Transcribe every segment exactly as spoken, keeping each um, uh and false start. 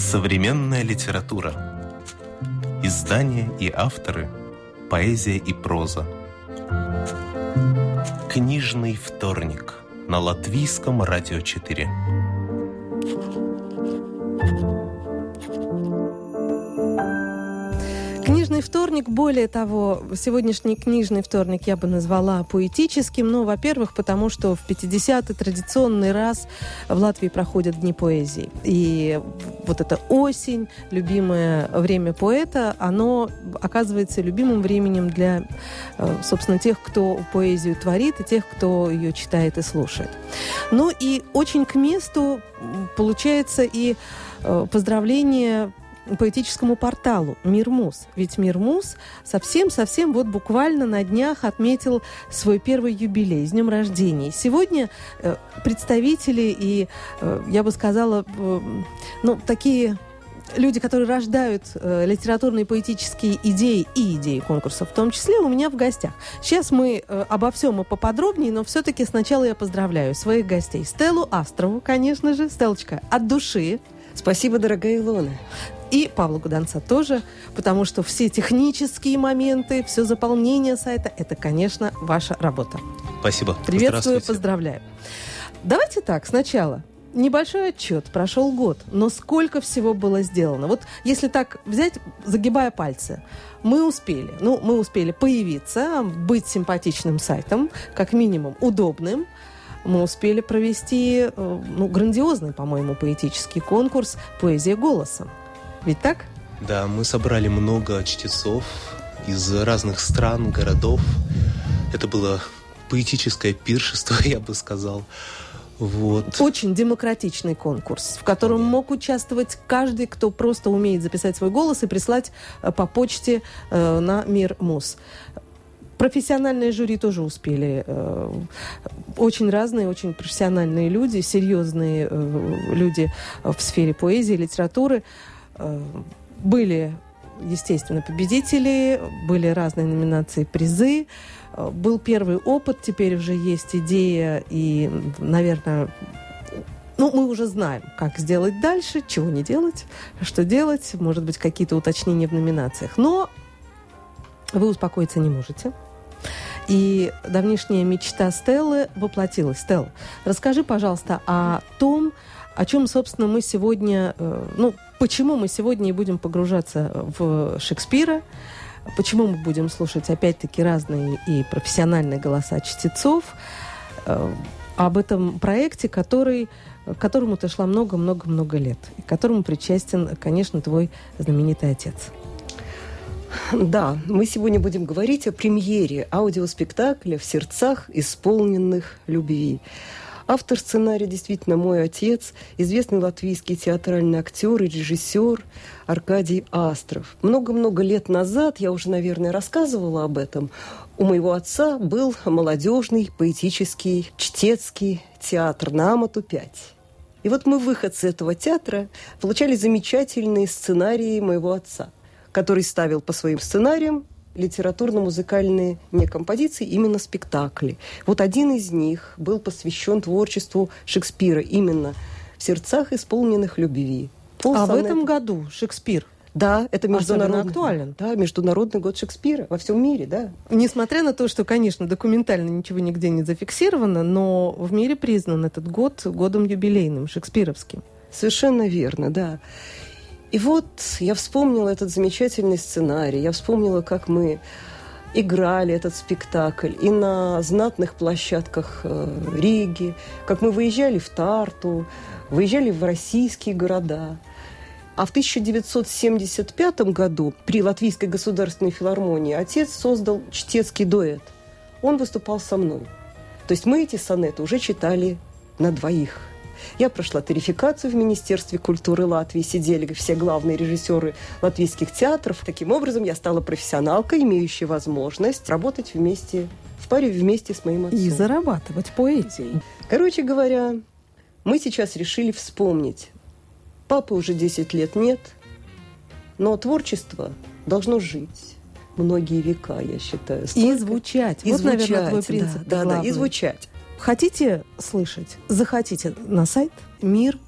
Современная литература. Издания и авторы. Поэзия и проза. Книжный вторник на Латвийском радио четыре. Книжный вторник, более того, сегодняшний книжный вторник я бы назвала поэтическим. Ну, во-первых, потому что в пятидесятый традиционный раз в Латвии проходят Дни поэзии. И вот эта осень, любимое время поэта, оно оказывается любимым временем для, собственно, тех, кто поэзию творит, и тех, кто ее читает и слушает. Ну и очень к месту получается и поздравление поэтическому порталу «Мирмус». Ведь «Мирмус» совсем-совсем вот буквально на днях отметил свой первый юбилей, с днем рождения. Сегодня э, представители и, э, я бы сказала, э, ну, такие люди, которые рождают э, литературные поэтические идеи и идеи конкурса, в том числе, у меня в гостях. Сейчас мы э, обо всем и поподробнее, но все-таки сначала я поздравляю своих гостей. Стеллу Астрову, конечно же. Стеллочка, от души. Спасибо, дорогая Илона. И Павла Гуданца тоже, потому что все технические моменты, все заполнение сайта – это, конечно, ваша работа. Спасибо. Приветствую, поздравляю. Давайте так, сначала. Небольшой отчет. Прошел год, но сколько всего было сделано. Вот если так взять, загибая пальцы, мы успели. Ну, мы успели появиться, быть симпатичным сайтом, как минимум удобным. Мы успели провести, ну, грандиозный, по-моему, поэтический конкурс «Поэзия голосом». Ведь так? Да, мы собрали много чтецов из разных стран, городов. Это было поэтическое пиршество, я бы сказал. Вот. Очень демократичный конкурс, в котором мог участвовать каждый, кто просто умеет записать свой голос и прислать по почте э, на Мирмус. Профессиональные жюри тоже успели. Очень разные, очень профессиональные люди, серьезные люди в сфере поэзии, литературы. Были, естественно, победители, были разные номинации, призы. Был первый опыт, теперь уже есть идея и, наверное, ну, мы уже знаем, как сделать дальше, чего не делать, что делать, может быть, какие-то уточнения в номинациях. Но вы успокоиться не можете. И давнишняя мечта Стеллы воплотилась. Стелла, расскажи, пожалуйста, о том, о чем, собственно, мы сегодня... Ну, почему мы сегодня и будем погружаться в Шекспира, почему мы будем слушать, опять-таки, разные и профессиональные голоса чтецов, об этом проекте, который, к которому ты шла много-много-много лет, и к которому причастен, конечно, твой знаменитый отец. Да, мы сегодня будем говорить о премьере аудиоспектакля «В сердцах, исполненных любви». Автор сценария действительно мой отец, известный латвийский театральный актер и режиссер Аркадий Астров. Много-много лет назад, я уже, наверное, рассказывала об этом, у моего отца был молодежный, поэтический, чтецкий театр на Амату пять. И вот мы, выходцы этого театра, получали замечательные сценарии моего отца, который ставил по своим сценариям литературно-музыкальные не композиции, именно спектакли. Вот один из них был посвящен творчеству Шекспира, именно «В сердцах, исполненных любви». Пол а сонета. В этом году Шекспир? Да, это международный, актуален. Да, международный год Шекспира во всем мире, да. Несмотря на то, что, конечно, документально ничего нигде не зафиксировано, но в мире признан этот год годом юбилейным, шекспировским. Совершенно верно, да. И вот я вспомнила этот замечательный сценарий, я вспомнила, как мы играли этот спектакль и на знатных площадках Риги, как мы выезжали в Тарту, выезжали в российские города. А в тысяча девятьсот семьдесят пятом году при Латвийской государственной филармонии отец создал чтецкий дуэт. Он выступал со мной. То есть мы эти сонеты уже читали на двоих. Я прошла тарификацию в Министерстве культуры Латвии, сидели все главные режиссеры латвийских театров. Таким образом, я стала профессионалкой, имеющей возможность работать вместе, в паре вместе с моим отцом. И зарабатывать поэзией. Короче говоря, мы сейчас решили вспомнить. Папы уже десять лет нет, но творчество должно жить многие века, я считаю. Столько... И звучать. И вот, звучать, наверное, твой принцип. Да, да, да, и звучать. Хотите слышать? Заходите на сайт мир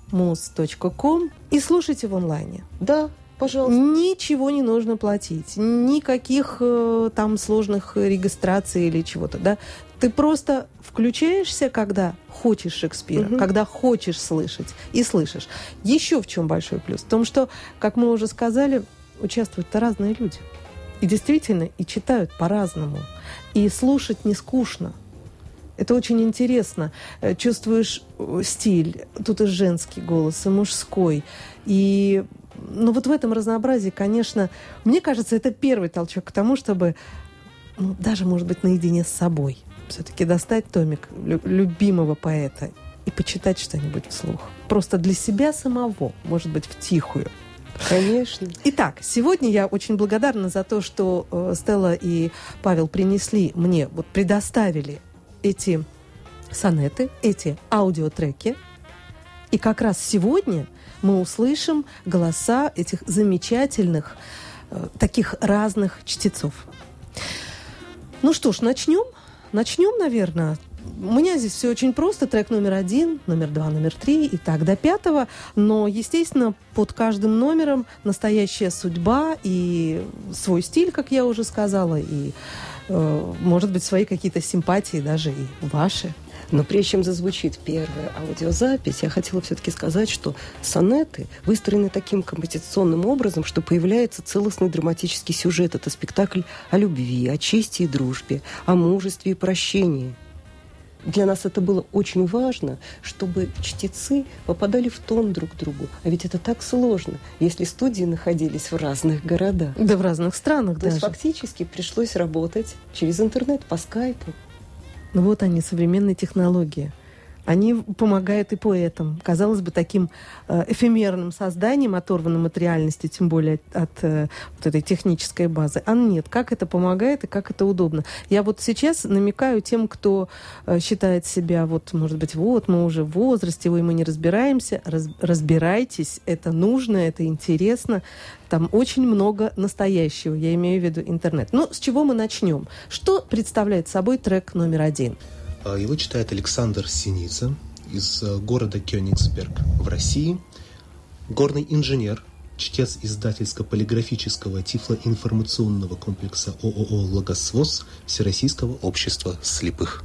муз точка ком и слушайте в онлайне. Да, пожалуйста. Ничего не нужно платить, никаких э, там сложных регистраций или чего-то, да. Ты просто включаешься, когда хочешь Шекспира, угу. когда хочешь слышать, и слышишь. Еще в чем большой плюс? В том, что, как мы уже сказали, участвуют-то разные люди. И действительно, и читают по-разному. И слушать не скучно. Это очень интересно. Чувствуешь стиль. Тут и женский голос, и мужской. И ну, вот в этом разнообразии, конечно, мне кажется, это первый толчок к тому, чтобы ну, даже, может быть, наедине с собой все-таки достать томик любимого поэта и почитать что-нибудь вслух. Просто для себя самого, может быть, втихую. Конечно. Итак, сегодня я очень благодарна за то, что э, Стелла и Павел принесли мне, вот предоставили эти сонеты, эти аудиотреки. И как раз сегодня мы услышим голоса этих замечательных, э, таких разных чтецов. Ну что ж, начнем. Начнем, наверное. У меня здесь все очень просто. Трек номер один, номер два, номер три и так до пятого. Но, естественно, под каждым номером настоящая судьба и свой стиль, как я уже сказала, и, э, может быть, свои какие-то симпатии, даже и ваши. Но прежде чем зазвучит первая аудиозапись, я хотела все-таки сказать, что сонеты выстроены таким композиционным образом, что появляется целостный драматический сюжет. Это спектакль о любви, о чести и дружбе, о мужестве и прощении. Для нас это было очень важно, чтобы чтецы попадали в тон друг к другу. А ведь это так сложно, если студии находились в разных городах. Да в разных странах То даже. есть фактически пришлось работать через интернет, по скайпу. Ну вот они, современные технологии. Они помогают и поэтам. Казалось бы, таким э, эфемерным созданием, оторванным от реальности, тем более от, от э, вот этой технической базы. А нет, как это помогает и как это удобно. Я вот сейчас намекаю тем, кто э, считает себя, вот, может быть, вот, мы уже в возрасте, ой, мы не разбираемся. Раз, разбирайтесь, это нужно, это интересно. Там очень много настоящего, я имею в виду интернет. Ну, с чего мы начнем? Что представляет собой трек номер один? Его читает Александр Синица из города Кёнигсберг в России. Горный инженер, чтец издательско-полиграфического тифлоинформационного комплекса ООО «Логосвоз» Всероссийского общества слепых.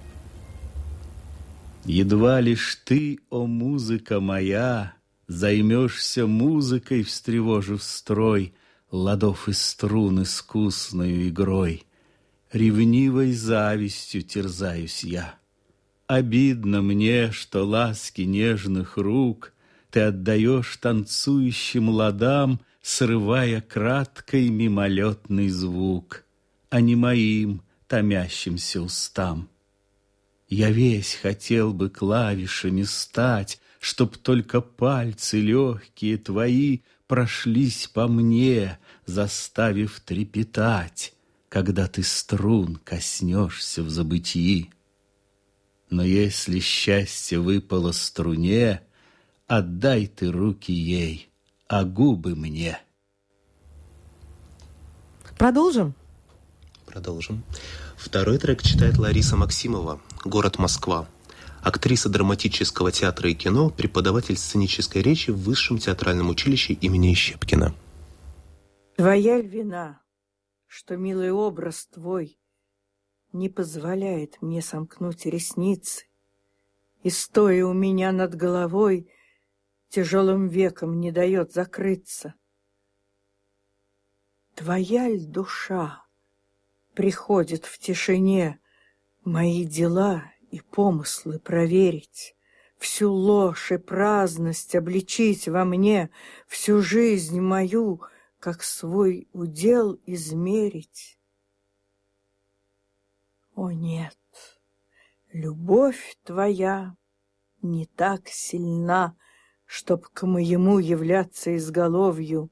Едва лишь ты, о музыка моя, займешься музыкой, встревожив строй ладов и струн искусною игрой, ревнивой завистью терзаюсь я. Обидно мне, что ласки нежных рук ты отдаешь танцующим ладам, срывая краткой мимолетный звук, а не моим томящимся устам. Я весь хотел бы клавишами стать, чтоб только пальцы легкие твои прошлись по мне, заставив трепетать, когда ты струн коснешься в забытии. Но если счастье выпало струне, отдай ты руки ей, а губы мне. Продолжим? Продолжим. Второй трек читает Лариса Максимова, город Москва. Актриса драматического театра и кино, преподаватель сценической речи в Высшем театральном училище имени Щепкина. Твоя ль вина, что милый образ твой не позволяет мне сомкнуть ресницы, и, стоя у меня над головой, тяжелым веком не дает закрыться? Твоя ль душа приходит в тишине мои дела и помыслы проверить, всю ложь и праздность обличить во мне, всю жизнь мою как свой удел измерить? О нет, любовь твоя не так сильна, чтоб к моему являться изголовью.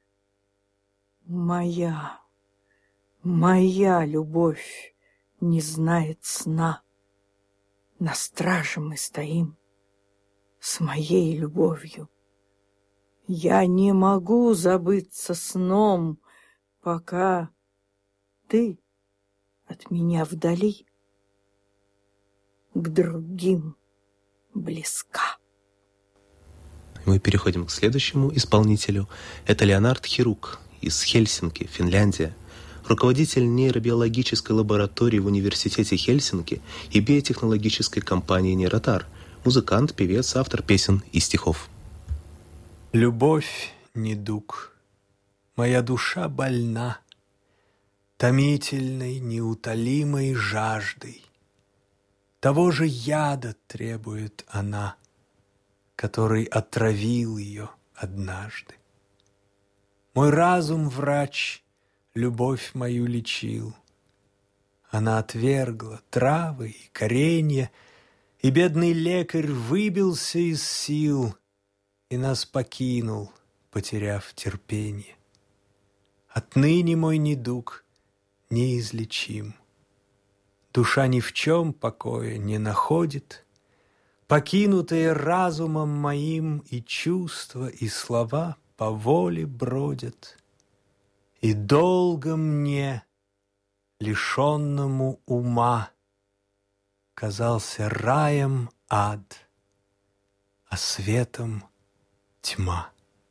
Моя, моя любовь не знает сна. На страже мы стоим с моей любовью. Я не могу забыться сном, пока ты от меня вдали, к другим близка. Мы переходим к следующему исполнителю. Это Леонард Хирук из Хельсинки, Финляндия. Руководитель нейробиологической лаборатории в университете Хельсинки и биотехнологической компании «Нейротар». Музыкант, певец, автор песен и стихов. Любовь — недуг, моя душа больна томительной, неутолимой жаждой. Того же яда требует она, который отравил ее однажды. Мой разум, врач, любовь мою лечил. Она отвергла травы и коренья, и бедный лекарь выбился из сил и нас покинул, потеряв терпение. Отныне мой недуг неизлечим. Душа ни в чем покоя не находит, покинутые разумом моим и чувства, и слова по воле бродят. И долго мне, лишенному ума, казался раем ад, а светом тьма.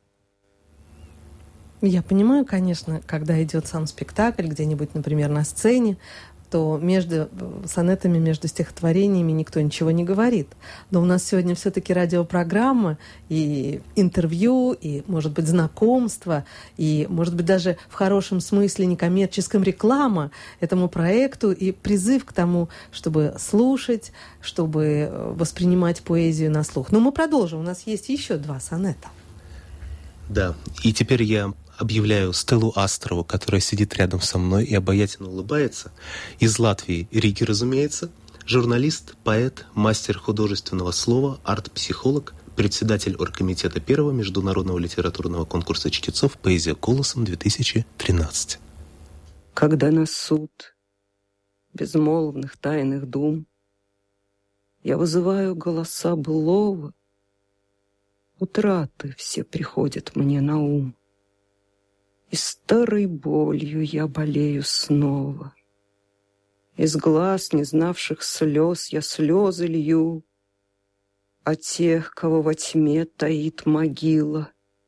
Я понимаю, конечно, когда идет сам спектакль где-нибудь, например, на сцене, то между сонетами, между стихотворениями никто ничего не говорит. Но у нас сегодня все-таки радиопрограмма и интервью, и, может быть, знакомство, и, может быть, даже в хорошем смысле некоммерческом реклама этому проекту и призыв к тому, чтобы слушать, чтобы воспринимать поэзию на слух. Но мы продолжим. У нас есть еще два сонета. Да, и теперь я объявляю Стеллу Астрову, которая сидит рядом со мной и обаятельно улыбается. Из Латвии, Риги, разумеется, журналист, поэт, мастер художественного слова, арт-психолог, председатель оргкомитета первого международного литературного конкурса чтецов «Поэзия голосом» две тысячи тринадцать. Когда на суд безмолвных тайных дум я вызываю голоса былого, утраты все приходят мне на ум. И старой болью я болею снова. Из глаз, не знавших слез, я слезы лью, о тех, кого во тьме таит могила.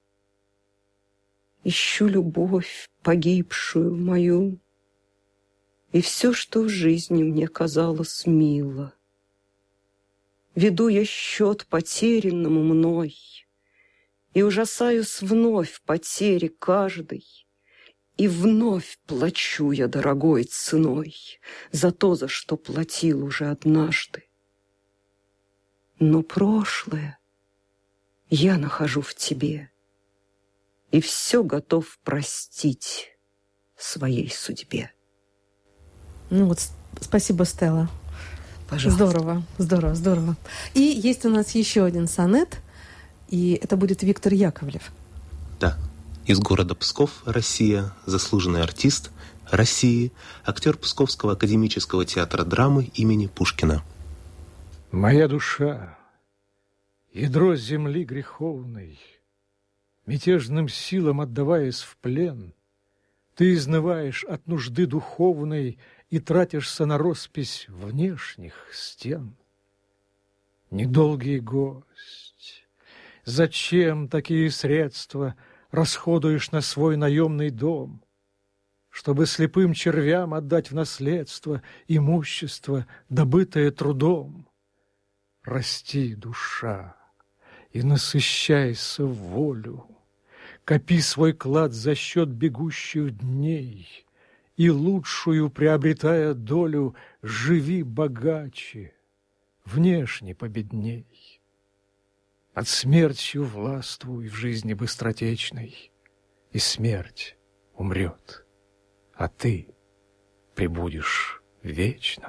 Ищу любовь, погибшую мою, и все, что в жизни мне казалось мило. Веду я счет потерянному мной, и ужасаюсь вновь потери каждой, и вновь плачу я дорогой ценой за то, за что платил уже однажды. Но прошлое я нахожу в тебе, и все готов простить своей судьбе. Ну вот, спасибо, Стелла. Пожалуйста. Здорово, здорово, здорово. И есть у нас еще один сонет, и это будет Виктор Яковлев. Да, из города Псков, Россия, заслуженный артист России, актер Псковского академического театра драмы имени Пушкина. Моя душа, ядро земли греховной, мятежным силам отдаваясь в плен, ты изнываешь от нужды духовной и тратишься на роспись внешних стен. Недолгий гость, зачем такие средства расходуешь на свой наемный дом, чтобы слепым червям отдать в наследство имущество, добытое трудом? Расти, душа, и насыщайся в волю, копи свой клад за счет бегущих дней, и лучшую, приобретая долю, живи богаче, внешне победней. Над смертью властвуй в жизни быстротечной, и смерть умрет, а ты пребудешь вечно.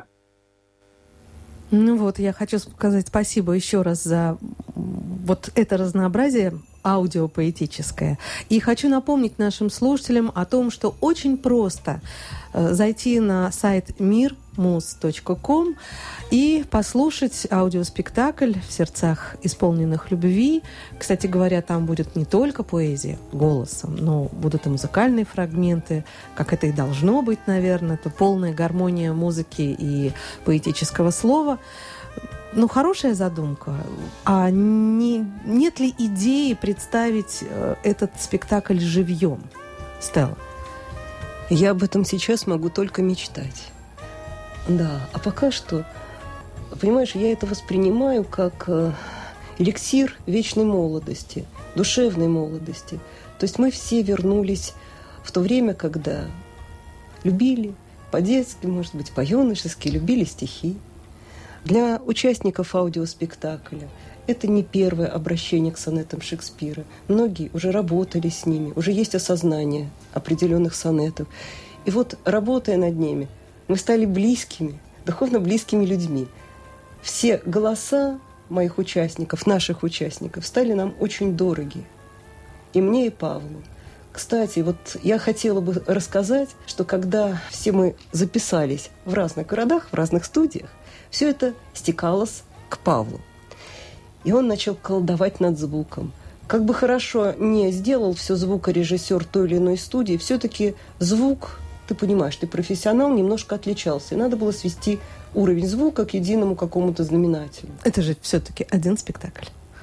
Ну вот, я хочу сказать спасибо еще раз за вот это разнообразие аудиопоэтическое. И хочу напомнить нашим слушателям о том, что очень просто э, зайти на сайт мир муз точка ком и послушать аудиоспектакль «В сердцах, исполненных любви». Кстати говоря, там будет не только поэзия голосом, но будут и музыкальные фрагменты, как это и должно быть, наверное. Это полная гармония музыки и поэтического слова. ну, хорошая задумка. А не, нет ли идеи представить э, этот спектакль живьем, Стелла? Я об этом сейчас могу только мечтать. Да, а пока что, понимаешь, я это воспринимаю как э, эликсир вечной молодости, душевной молодости. То есть мы все вернулись в то время, когда любили по-детски, может быть, по-юношески, любили стихи. Для участников аудиоспектакля это не первое обращение к сонетам Шекспира. Многие уже работали с ними, уже есть осознание определенных сонетов. И вот, работая над ними, мы стали близкими, духовно близкими людьми. Все голоса моих участников, наших участников, стали нам очень дороги. И мне, и Павлу. Кстати, вот я хотела бы рассказать, что когда все мы записались в разных городах, в разных студиях, все это стекалось к Павлу. И он начал колдовать над звуком. Как бы хорошо не сделал все звукорежиссер той или иной студии, все-таки звук, ты понимаешь, ты профессионал, немножко отличался. И надо было свести уровень звука к единому какому-то знаменателю. Это же все-таки один спектакль.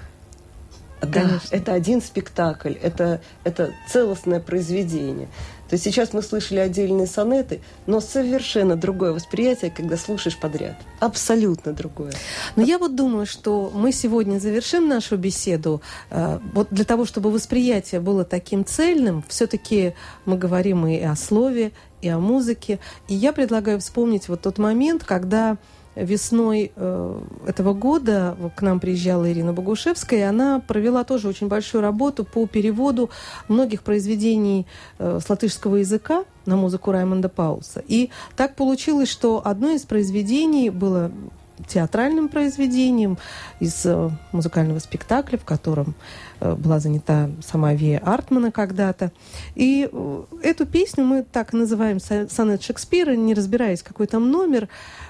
Да, конечно. Это один спектакль, это, это целостное произведение. То есть сейчас мы слышали отдельные сонеты, но совершенно другое восприятие, когда слушаешь подряд. Абсолютно другое. Но я вот думаю, что мы сегодня завершим нашу беседу. Э, вот для того, чтобы восприятие было таким цельным, все-таки мы говорим и о слове, и о музыке. И я предлагаю вспомнить вот тот момент, когда весной э, этого года к нам приезжала Ирина Богушевская, и она провела тоже очень большую работу по переводу многих произведений э, с латышского языка на музыку Раймонда Паулса. И так получилось, что одно из произведений было театральным произведением из э, музыкального спектакля, в котором э, была занята сама Вия Артмана когда-то. И э, эту песню мы так и называем «Сонет Шекспира», не разбираясь, какой там номер.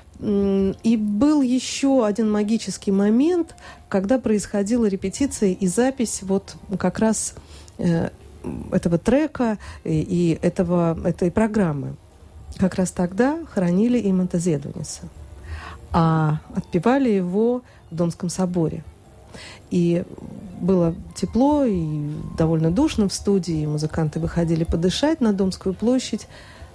И был еще один магический момент, когда происходила репетиция и запись вот как раз э, этого трека и, и этого, этой программы. Как раз тогда хоронили Иманта Зедуниса, а отпевали его в Домском соборе. И было тепло и довольно душно в студии, и музыканты выходили подышать на Домскую площадь.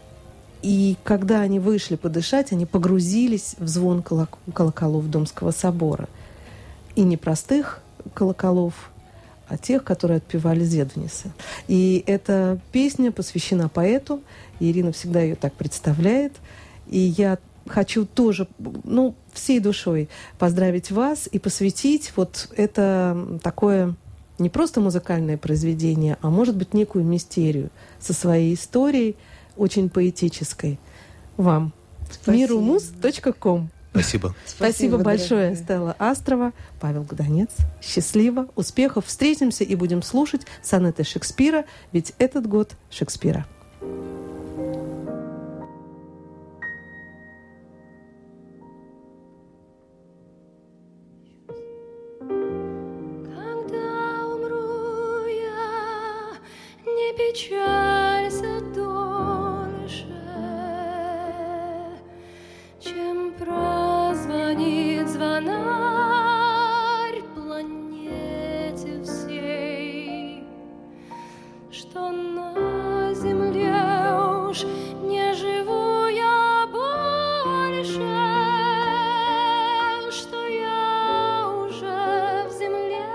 И когда они вышли подышать, они погрузились в звон колоколов Домского собора. И не простых колоколов, а тех, которые отпевали Зедуниса. И эта песня посвящена поэту. И Ирина всегда ее так представляет. И я хочу тоже, ну, всей душой поздравить вас и посвятить вот это такое не просто музыкальное произведение, а может быть некую мистерию со своей историей, очень поэтической, вам. мирумуз точка ком. Спасибо. Спасибо, Спасибо большое, дорогая. Стелла Астрова, Павел Гданец. Счастливо, успехов. Встретимся и будем слушать сонеты Шекспира, ведь этот год Шекспира. Когда умру я, не печалься дольше, чем прозвонит звонарь планете всей, что на земле уж не живу я больше, что я уже в земле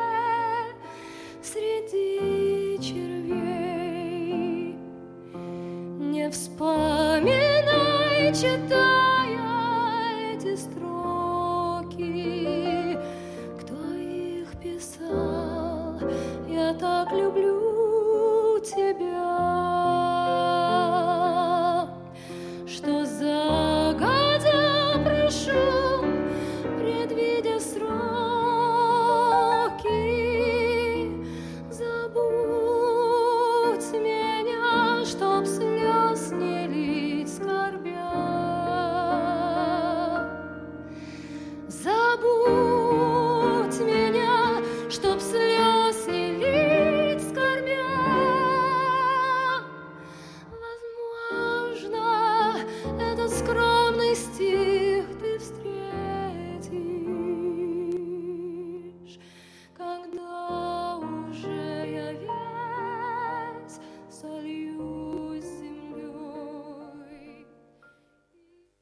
среди червей. Не вспоминай, читая эти строки, кто их писал. Я так люблю тебя, что загодя прошу, предвидя сроки, забудь меня, чтоб слез не лить скорбя. Забудь меня, чтоб слез не лить скорбя. Возможно, этот скромный стих ты встретишь